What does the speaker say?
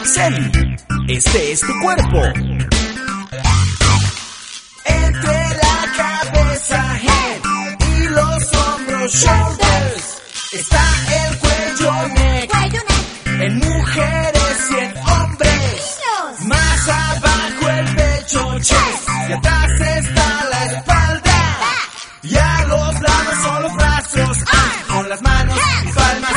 Araceli, este es tu cuerpo. Entre la cabeza, head, y los hombros, shoulders, está el cuello, neck, en mujeres y en hombres. Más abajo el pecho, chest, y atrás está la espalda. Y a los lados son los brazos, con las manos y palmas